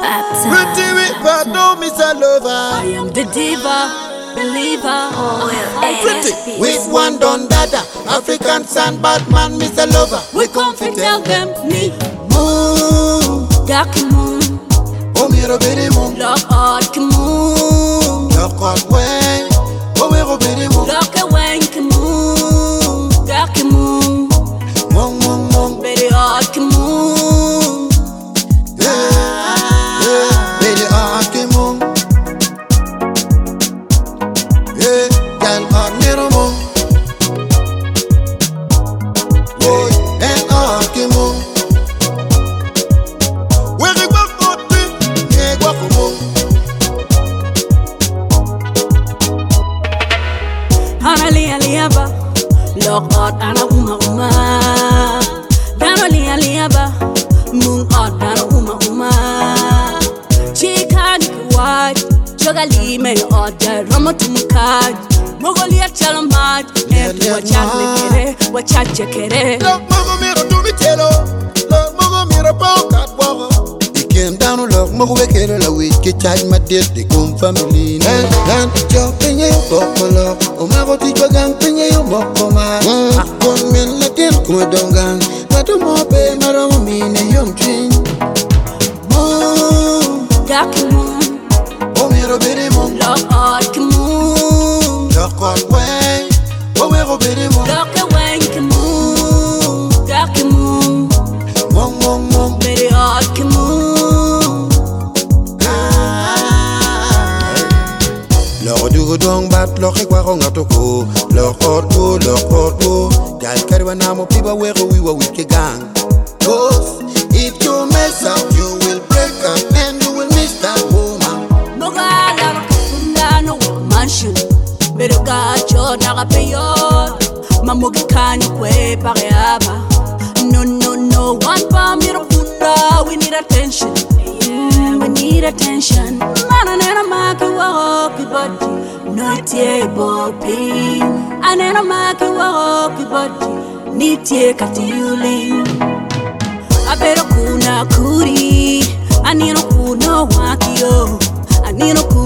Pretty with pardon, Miss Lover. I am the diva, believer. Pretty with one don dada, African sun Batman, Mr. Lover. We come to tell them me. Moon, Dark moon, oh me robere moon, lock hard moon, lock hard way, oh me robere moon, lock a wank moon, dark moon, moon moon moon, very hard moon. yeah, baby hard moon, yeah, girl hard little moon, yeah, and hard moon. Liaba, lock out ana uma. Dano liaba, moon out dano uma. Chica wide, jogali me order, Romotumukaj, Mogolia Chalamad, and what chat kere. Look, Mogo Miro do me telo, look, Mogo Miro pocket walker. He came down, look, Mogo Kere, we get charge my dead, they come family. And jumping in Bokolo, Omago Tijogan, Pinay, Mokoma, one man let him come down, not a more pay, Madame, mean a young twin. Moon, dark moon, oh, Miro Betty Moon, lock out moon, lock on way, oh, Miro Betty Moon, lock a wank moon, dark moon, Mong, very hard moon. Lord du dong bat lo kwa ronga toko lo korto gal karwa na mo piba wero we gang. Cause if you mess up you will break up and you will miss that woman. Moga la kunda no mansion pero gacho na kapeyo mamugi kani kwe pareaba. No one pa miro kunda we need attention. Yeah, we need attention. Mana nena maki wa body, not ye bopping. Anena maki wa body, need ye katiuling. Abero kuna kuri, anino kuno wakio, anino